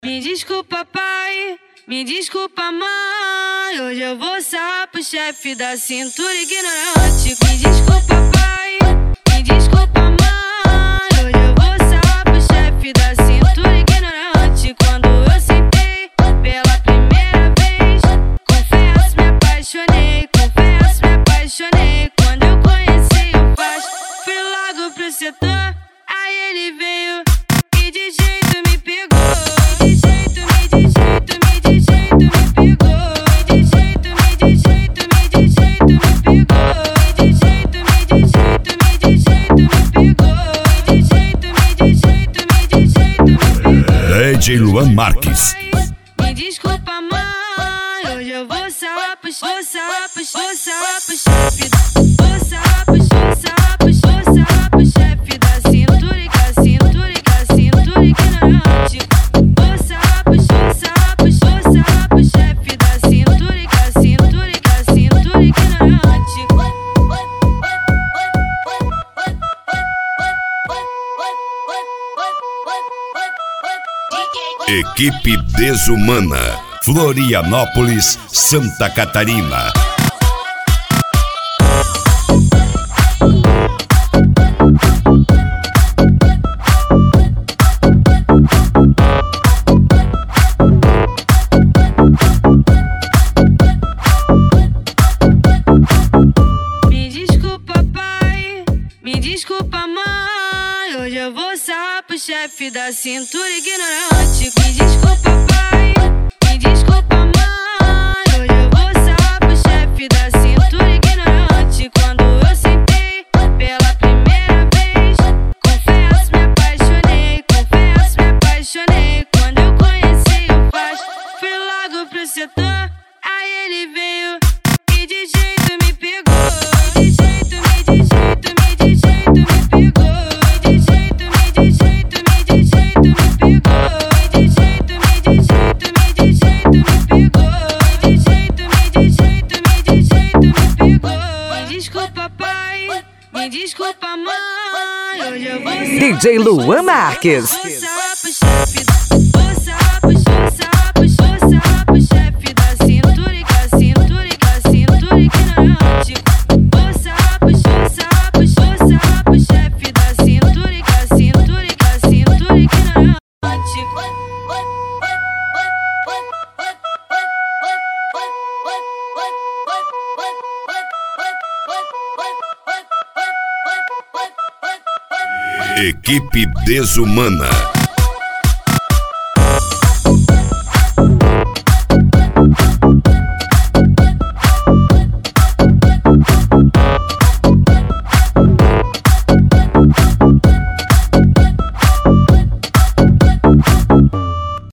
Me desculpa, pai, me desculpa, mãe. Hoje eu vou sarrar pro chefe da cintura ignorante. Me desculpa, pai, me desculpa, mãe. Hoje eu vou sarrar pro chefe da cintura ignorante. Quando eu sentei pela primeira vez, confesso, me apaixonei. Confesso, me apaixonei. Quando eu conheci o Faz, fui logo pro setor. Aí ele veio e de jeito me pegou. DJ Luan Marques. Me desculpa, mãe. Hoje eu vou sarrar pro chefe. Vou sarrar pro chefe da cintura ignorante. Vou sarrar pro chefe da cintura ignorante. Equipe Desumana, Florianópolis, Santa Catarina. Me desculpa, pai, me desculpa, mãe. Hoje eu vou sarrar pro chefe da cintura ignorante. Me desculpa, pai, me desculpa, mãe. Hoje eu vou sarrar pro chefe da cintura ignorante. Quando eu sentei pela primeira vez, confesso, me apaixonei. Confesso, me apaixonei. Quando eu conheci o Faz, fui logo pro setor. Aí ele veio e de jeito me pegou. De jeito me pegou. De jeito me pegou. De jeito me pegou. De jeito me pegou. Me desculpa, pai, me desculpa, mãe. Hoje eu vou DJ Luan Marques. Vou sarrar pro chefe da cintura ignorante. Vou sarrar pro chefe da cintura ignorante. Equipe Desumana,